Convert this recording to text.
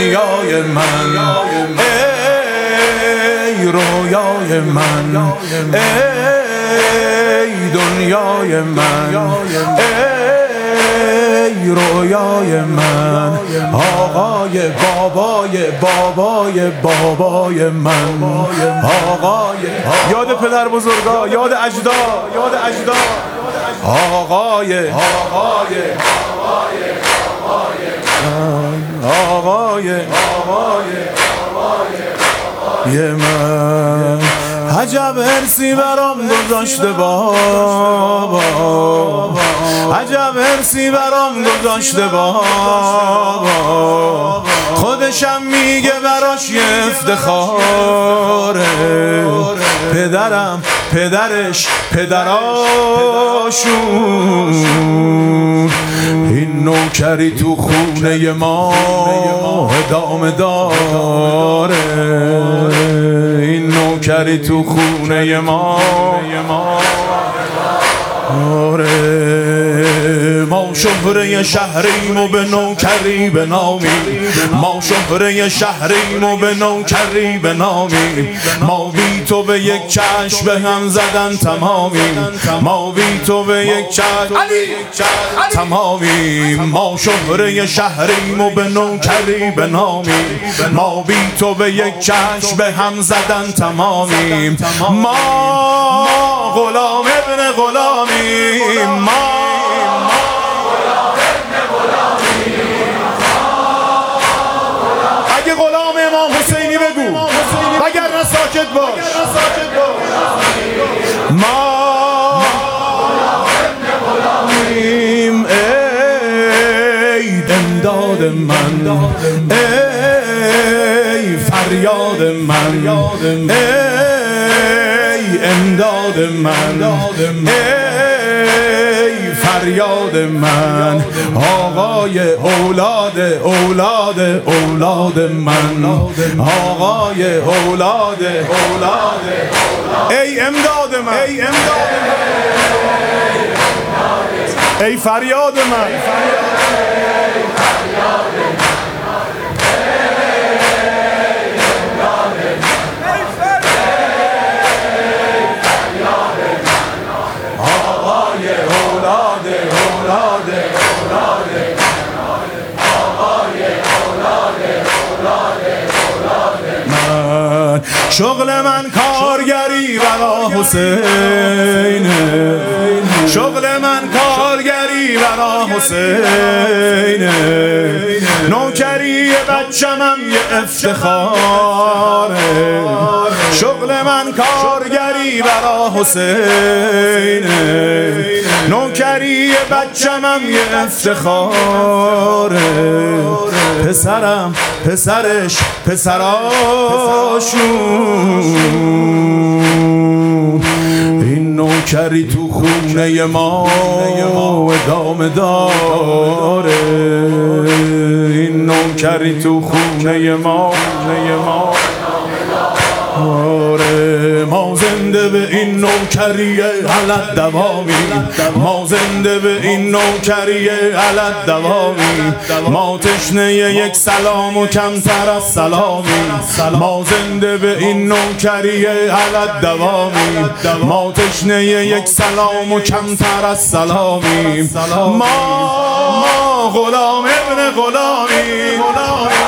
دنیای من، ای رویای من، ای دنیای من، ای رویای من، آقای بابای بابای بابای من، آقای یاد پدر بزرگا، یاد اجداد، یاد اجداد، آقای من. عجب حرصی برام گذاشته بابا، عجب حرصی برام گذاشته بابا، خودشم میگه براش یه افتخاره، پدرم پدرش پدراشون، این نوکری تو خونه ما ادامه داره، این نوکری تو خونه ما ما شهره شهریم و به نوکری بنامیم، ما شهره شهریم و به نوکری بنامیم، ما بی تو به یک چشم به هم زدن تمامیم، ما بی تو به یک چشم تمامیم، ما شهره شهریم و به نوکری بنامیم، ما بی تو به یک چشم به هم زدن تمامیم، ما غلام ابن غلامیم، ما اگه غلام امام حسینی بگو وگرنه ساکت باش، ما غلامیم، ای امداد من، ای فریاد من، ای امداد من، ای فریاد من، آقای اولاد اولاد اولاد من، آقای اولاد اولاد، ای امداد من، ای امداد من، ای فریاد من، شغل من کارگری برا حسینه، شغل من کارگری برا حسینه، نوکری بچمم یه افتخاره، شغل من کارگری برا حسینه، نوکری بچمم یه افتخاره، پسرم پسرش پسراشون، این نوکری تو خونه ما ادامه داره، این نوکری تو خونه ما ما زنده به این نوکری علت دوامیم، ما زنده به این نوکری علت دوامیم، ما تشنه یک سلام و کمتر از سلامیم، ما زنده به این نوکری علت دوامیم، ما تشنه یک سلام و کمتر از سلامیم، ما غلام ابن غلامیم.